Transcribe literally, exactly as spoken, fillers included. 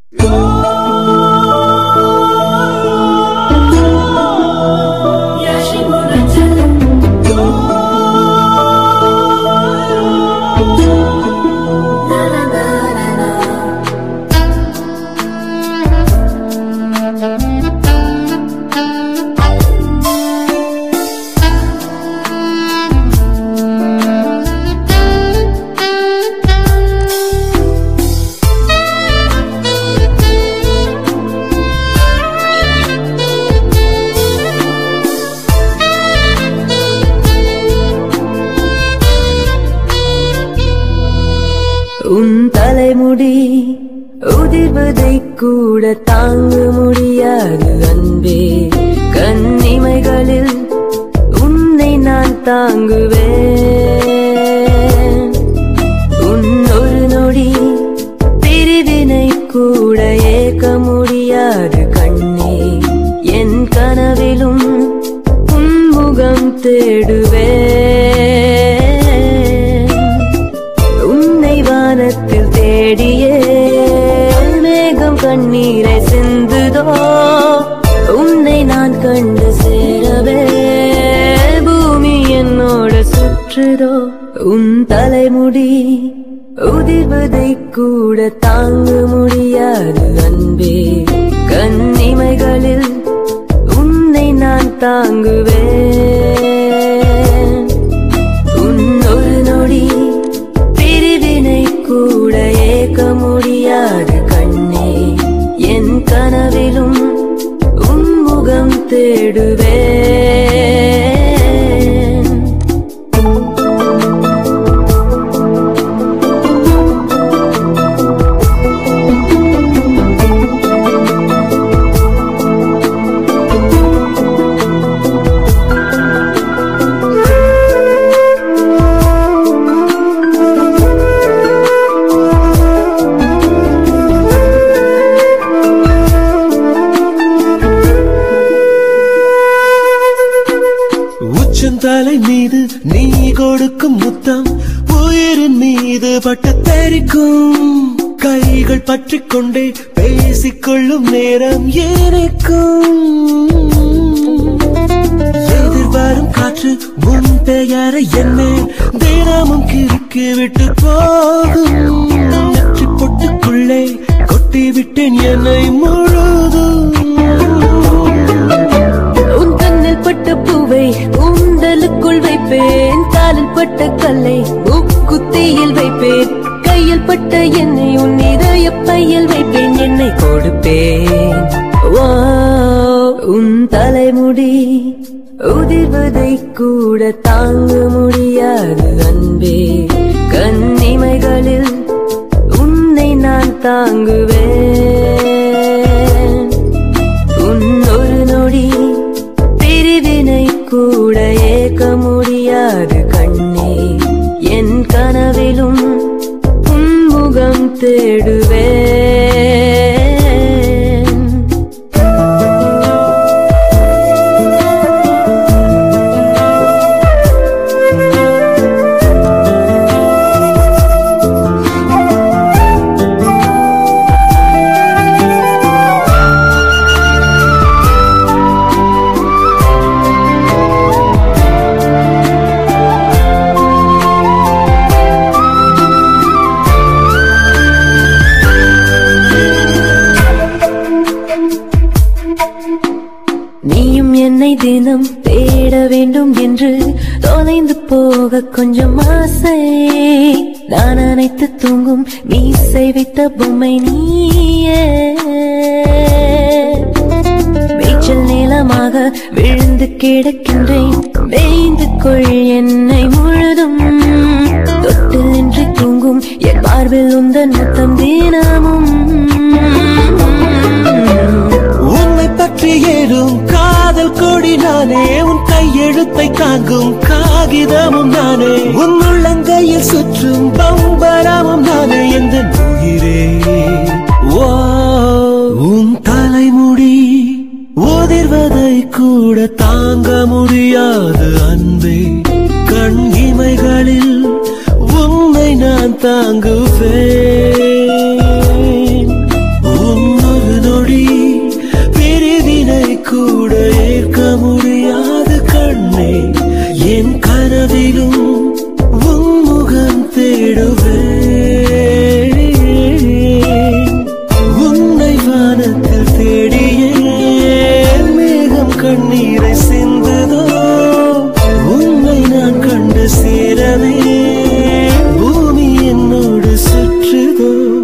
உன் தலைமுடி உதிர்வதை கூட தாங்க முடியாது அன்பே. கண்ணிமைகளில் உன்னை நான் தாங்குவேன். உன் ஒரு நொடி பிரிவினை கூட ஏற்க முடியாது கண்ணே. என் கனவிலும் உன் முகம் தேடுவேன். உன்னை வானத்தில் தேடியே மேகம் கண்ணீரை சிந்துதோ. உன்னை நான் கண்டு சேரவே பூமி என்னோட சுற்றுதோ. உன் தலைமுடி உதிர்வதை கூட தாங்க முடியாது அன்பே. கண்ணிமைகளில் உன்னை நான் தாங்குவேன். உன் ஒரு நொடி பிரிவினை கூட ஏற்க முடியாது கண்ணே. என் கனவிலும் உன் முகம் தேடுவேன். தலை மீது நீ கொடுக்கும் முத்தம் உயிரின் மீது பட்டு தெரிக்கும். கைகள் பற்றிக் கொண்டே பேசிக்கொள்ளும் நேரம் எனக்கும். எதிர்வரும் காற்று முன் பெயரை என்ன தினமும் கிறுக்கி விட்டு போகும். நெற்றி பொட்டுக்குள்ளே கொட்டி விட்டேன் என்னை முழுதும். உன் கண்ணில் பட்ட பூவை உந்தலுக்குள் வைப்பேன். காலில் பட்ட கல்லை முக்குத்தியில் வைப்பேன். கையில் பட்ட எண்ணெய் உன் இதய பையில் வைப்பேன். என்னை கொடுப்பேன். உன் தலைமுடி உதிர்வதை கூட தாங்க முடியாது அன்பே. கண்ணிமைகளில் உன்னை நான் தாங்குவேன். உன் ஒரு நொடி பிரிவினை கூட ஏற்க முடியாது கண்ணே. என் கனவிலும் உன் முகம் தேடுவேன். நீயும் என்னை தினம் தேட வேண்டும் என்று தொலைந்து போக கொஞ்சம் ஆசை. நான் அனைத்து தூங்கும் மீசை வைத்த பொம்மை நீயே. மேய்ச்சல் நீளமாக விழுந்து கிடக்கின்றேன். மேய்ந்து கொள் என்னை முழுதும். தொட்டில் நின்று தூங்கும் என் மார்பில் உந்தன் முத்தம் தினமும். உன்னை பற்றி ஏறும் காதல் கொடி நானே. உன் கையெழுத்தை தாங்கும் காகிதமும் நானே. உன் உள்ளங்கையில் சுற்றும் பம்பரமும் நானே. எந்த உயிரே உன் தலைமுடி உதிர்வதை கூட தாங்க முடியாது அன்பே. கண் இமைகளில் உன்னை நான் தாங்குவேன்.